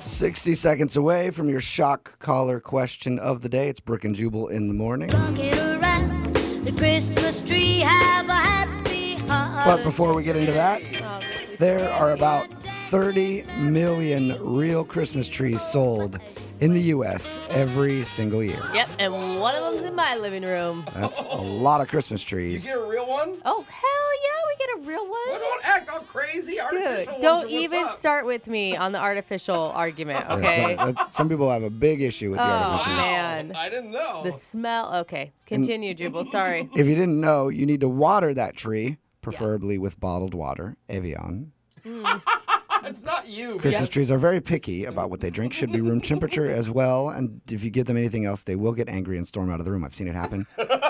60 seconds away from your shock collar question of the day. It's Brooke and Jubal in the morning. Around the Christmas tree, have a happy holiday. But before we get into that, there are about 30 million real Christmas trees sold in the U.S. every single year. Yep, and one of them's in my living room. That's a lot of Christmas trees. You get a real one? Oh, hell yeah, we get a real one. Well, don't act all crazy. Artificial Dude, ones don't are even what's up. start with me on the artificial argument, Yeah, okay? some people have a big issue with the Oh, artificial. man. I didn't know. The smell. Okay, continue, Jubal. Sorry. If you didn't know, you need to water that tree, preferably with bottled water, Evian. It's not you. Christmas trees are very picky about what they drink. Should be room temperature as well. And if you give them anything else, they will get angry and storm out of the room. I've seen it happen.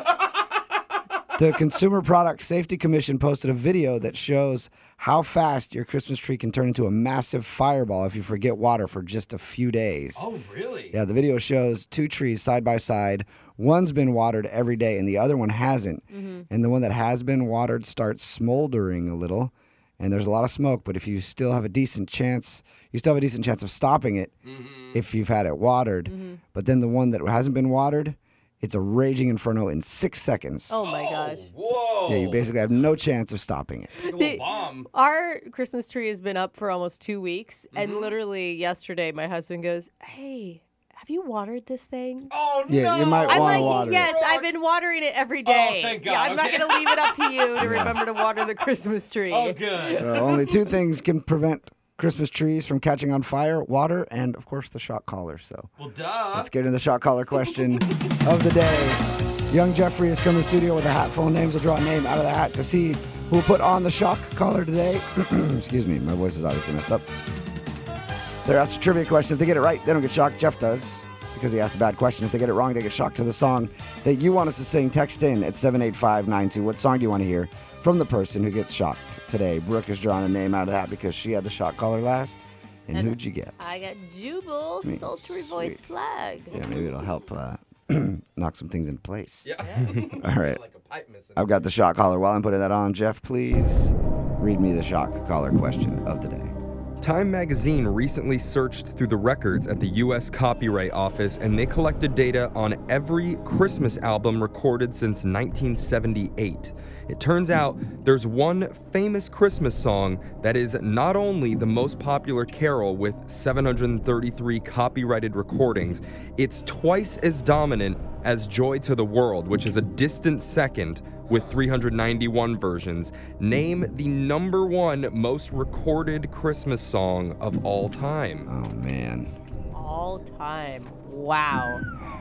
The Consumer Product Safety Commission posted a video that shows how fast your Christmas tree can turn into a massive fireball if you forget water for just a few days. Oh, really? Yeah, the video shows two trees side by side. One's been watered every day and the other one hasn't. And the one that has been watered starts smoldering a little. And there's a lot of smoke, but if you still have a decent chance, of stopping it if you've had it watered. But then the one that hasn't been watered, it's a raging inferno in 6 seconds. Oh, my gosh. Whoa. Yeah, you basically have no chance of stopping it. Like a little bomb. Our Christmas tree has been up for almost 2 weeks, and literally yesterday my husband goes, hey, have you watered this thing? Oh, no. Yeah, you might I'm want like, to water yes, it. I've been watering it every day. thank God, Yeah, I'm not okay. going to leave it up to you to remember to water the Christmas tree. Oh, good. Only two things can prevent Christmas trees from catching on fire: water and, of course, the shock collar. So Well, duh. let's get into the shock collar question of the day. Young Jeffrey has come in the studio with a hat full of names. We'll draw a name out of the hat to see who will put on the shock collar today. Excuse me, my voice is obviously messed up. They're asked a trivia question. If they get it right, they don't get shocked. Jeff does, because he asked a bad question. If they get it wrong, they get shocked to the song that you want us to sing. Text in at 78592. What song do you want to hear from the person who gets shocked today? Brooke is drawing a name out of that because she had the shock collar last. And who'd you get? I got Jubal, Me. sultry voice Sweet. flag. Yeah, maybe it'll help knock some things into place. Yeah. All right. Like a pipe missing. I've got the shock collar. While I'm putting that on, Jeff, please read me the shock collar question of the day. Time magazine recently searched through the records at the U.S. Copyright Office, and they collected data on every Christmas album recorded since 1978. It turns out there's one famous Christmas song that is not only the most popular carol with 733 copyrighted recordings, it's twice as dominant as Joy to the World, which is a distant second with 391 versions. Name the number one most recorded Christmas song of all time. Oh, man. All time. Wow.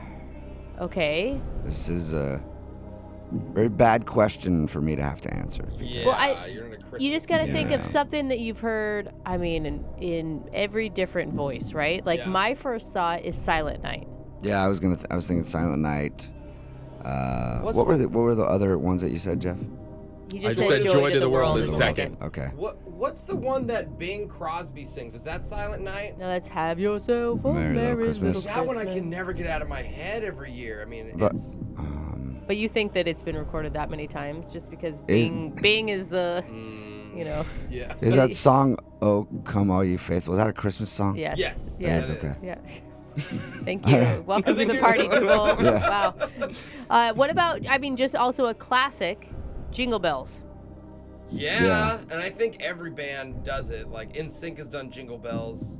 Okay. This is a very bad question for me to have to answer. Yeah, Well, you're in a Christmas You just got to think of Yeah. something that you've heard, I mean, in every different voice, right? Like, Yeah. my first thought is Silent Night. Yeah, I was thinking Silent Night. What's What were the other ones that you said, Jeff? You I just said Joy to the World is is second. Okay. What's the one that Bing Crosby sings? Is that Silent Night? No, that's Have Yourself a Merry Little Merry Christmas. Little That one I Christmas. can never get out of my head every year. I mean, But it's... But you think that it's been recorded that many times just because Bing is, you know, Yeah. is that song "Oh Come All You Faithful"? Is that a Christmas song? yes. Yes, Yes. that is, okay. Yeah. Thank you. Welcome to the party, Jubal. Yeah. Wow. What about, I mean, just also a classic, Jingle Bells. Yeah, and I think every band does it. Like NSYNC has done Jingle Bells.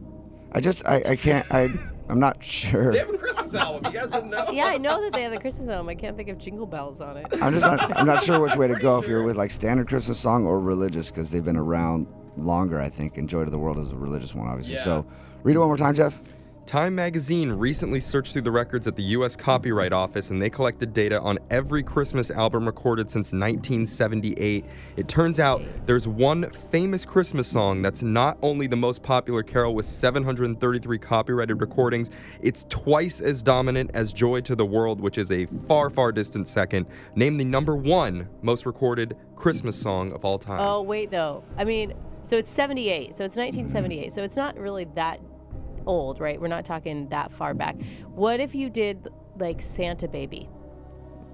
I'm not sure. They have a Christmas album. You guys didn't know? Yeah, I know that they have the Christmas album. I can't think of Jingle Bells on it. I'm not sure which way to go if you're with like standard Christmas song or religious, because they've been around longer, I think. And Joy to the World is a religious one, obviously. Yeah. So read it one more time, Jeff. Time magazine recently searched through the records at the U.S. Copyright Office, and they collected data on every Christmas album recorded since 1978. It turns out there's one famous Christmas song that's not only the most popular carol with 733 copyrighted recordings, it's twice as dominant as Joy to the World, which is a far, far distant second. Name the number one most recorded Christmas song of all time. Oh, wait, though. I mean, so it's 78. So it's 1978. So it's not really that old, right? We're not talking that far back. What if you did like Santa Baby?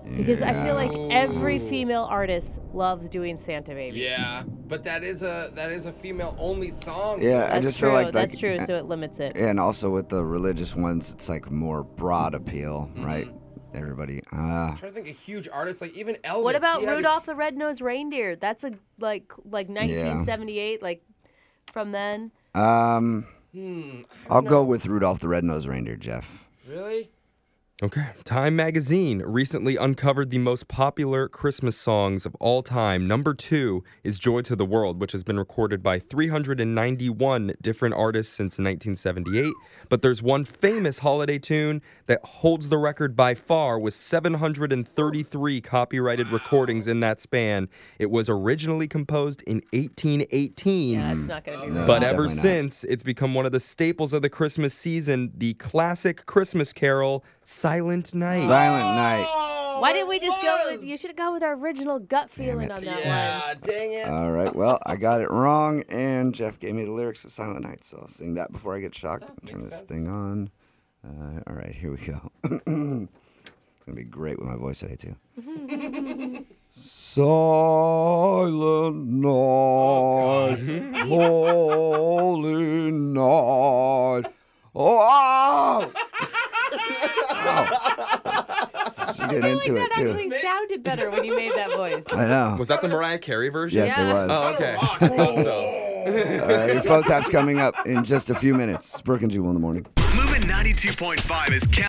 Because I feel like every female artist loves doing Santa Baby. Yeah, but that is a female only song. Yeah, I just feel like that's true. So it limits it. And also with the religious ones, it's like more broad appeal, right? Everybody. I'm trying to think of huge artists like even Elvis. What about he had- Rudolph the Red-Nosed Reindeer? That's a like 1978, like from then. I'll go with Rudolph the Red-Nosed Reindeer, Jeff. Really? Okay. Time magazine recently uncovered the most popular Christmas songs of all time. Number 2 is Joy to the World, which has been recorded by 391 different artists since 1978. But there's one famous holiday tune that holds the record by far with 733 copyrighted recordings in that span. It was originally composed in 1818. Yeah, it's not going to be. But definitely ever not. since, it's become one of the staples of the Christmas season, the classic Christmas carol, Silent Night. Silent Night. Why didn't we just go with? You should have gone with our original gut feeling on that one. Yeah, dang it. All right, well, I got it wrong, and Jeff gave me the lyrics of Silent Night, so I'll sing that before I get shocked. Turn this thing on. All right, here we go. It's going to be great with my voice today, too. Silent night, holy night. Oh! She's getting into it, That too. actually sounded better when you made that voice. I know. Was that the Mariah Carey version? Yes, Yeah. it was. Oh, okay. Rock. I thought so. All right, your phone tap's coming up in just a few minutes. It's Brooke and Jewel in the morning. Moving 92.5 is